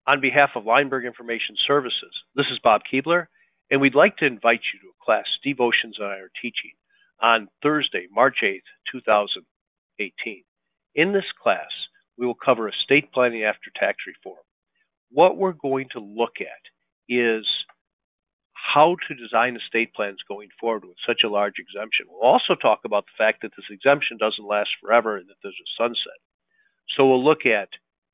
On behalf of Lineberg Information Services, this is Bob Keebler, and we'd like to invite you to a class Steve Oceans and I are teaching on Thursday, March 8th, 2018. In this class, we will cover estate planning after tax reform. What we're going to look at is how to design estate plans going forward with such a large exemption. We'll also talk about the fact that this exemption doesn't last forever and that there's a sunset. So we'll look at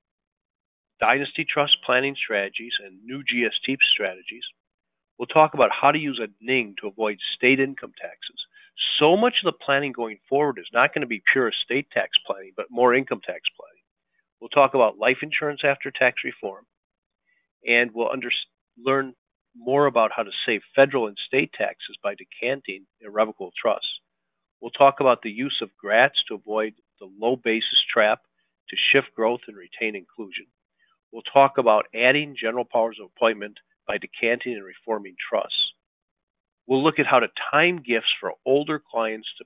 dynasty trust planning strategies and new GST strategies. We'll talk about how to use a NING to avoid state income taxes. So much of the planning going forward is not going to be pure estate tax planning, but more income tax planning. We'll talk about life insurance after tax reform, and we'll learn more about how to save federal and state taxes by decanting irrevocable trusts. We'll talk about the use of GRATs to avoid the low basis trap to shift growth and retain inclusion. We'll talk about adding general powers of appointment by decanting and reforming trusts. We'll look at how to time gifts for older clients to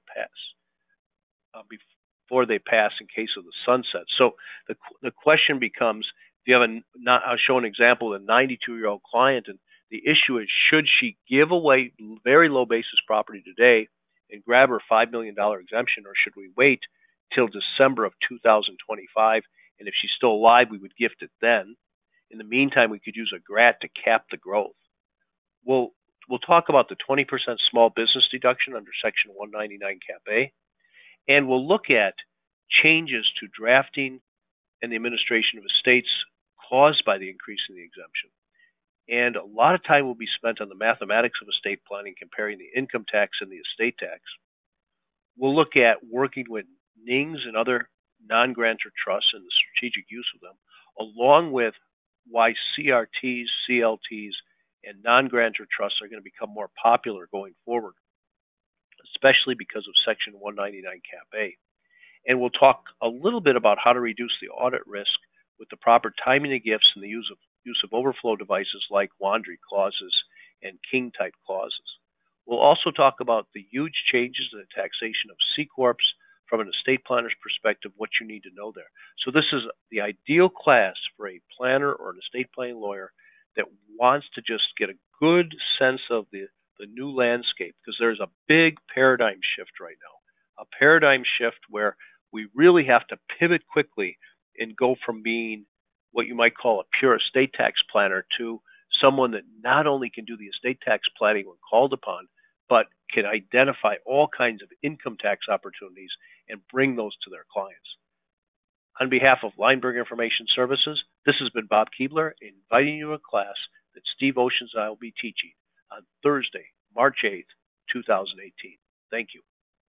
pass before they pass in case of the sunset. So the question becomes, if you have I'll show an example of a 92-year-old client, and the issue is, should she give away very low basis property today and grab her $5 million exemption, or should we wait till December of 2025? And if she's still alive, we would gift it then. In the meantime, we could use a GRAT to cap the growth. We'll talk about the 20% small business deduction under Section 199 Cap A, and we'll look at changes to drafting and the administration of estates caused by the increase in the exemption. And a lot of time will be spent on the mathematics of estate planning, comparing the income tax and the estate tax. We'll look at working with NINGs and other non-grantor trusts and the strategic use of them, along with why CRTs, CLTs, and non-grantor trusts are going to become more popular going forward, especially because of Section 199 Cap A. And we'll talk a little bit about how to reduce the audit risk with the proper timing of gifts and the use of overflow devices like Wandry clauses and King-type clauses. We'll also talk about the huge changes in the taxation of C-Corps from an estate planner's perspective, what you need to know there. So this is the ideal class for a planner or an estate planning lawyer that wants to just get a good sense of the new landscape, because there's a big paradigm shift right now, a paradigm shift where we really have to pivot quickly and go from being what you might call a pure estate tax planner to someone that not only can do the estate tax planning when called upon, but can identify all kinds of income tax opportunities and bring those to their clients. On behalf of Lineberg Information Services, this has been Bob Keebler, inviting you to a class that Steve Oceans and I will be teaching on Thursday, March 8th, 2018. Thank you.